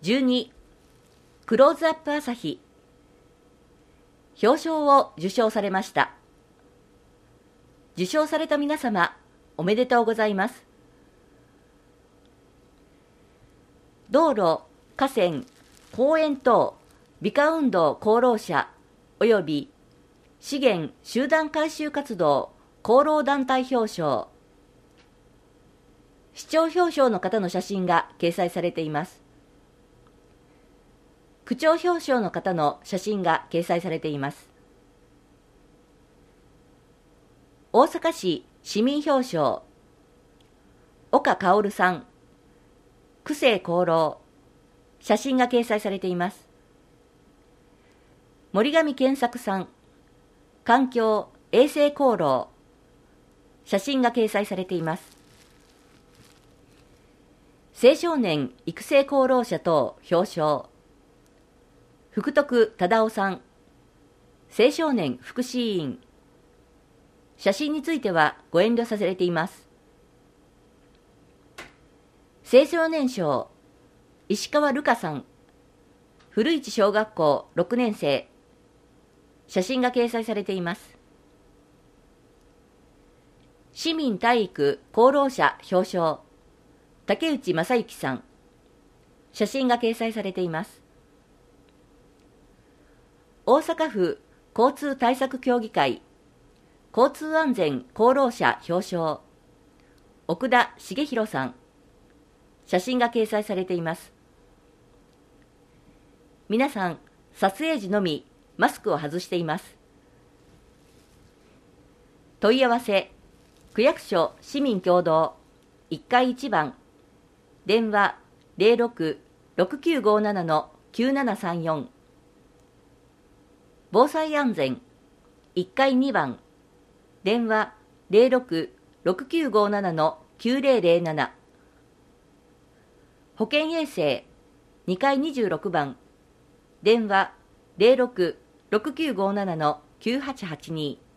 12クローズアップ朝日表彰を受賞されました。受賞された皆様、おめでとうございます。道路、河川、公園等美化運動功労者及び資源集団回収活動功労団体表彰、市長表彰の方の写真が掲載されています。区長表彰の方の写真が掲載されています。大阪市市民表彰、岡薫さん、区政功労、写真が掲載されています。森上健作さん、環境衛生功労、写真が掲載されています。青少年育成功労者等表彰、福徳忠夫さん、青少年福祉委員、写真についてはご遠慮されています。青少年賞、石川瑠香さん、古市小学校6年生、写真が掲載されています。市民体育功労者表彰、竹内正幸さん、写真が掲載されています。大阪府交通対策協議会交通安全功労者表彰、奥田茂弘さん、写真が掲載されています。皆さん、撮影時のみマスクを外しています。問い合わせ、区役所市民共同1階1番、電話 06-6957-9734、防災安全1階2番、電話 06-6957-9007、保健衛生2階26番、電話 06-6957-9882、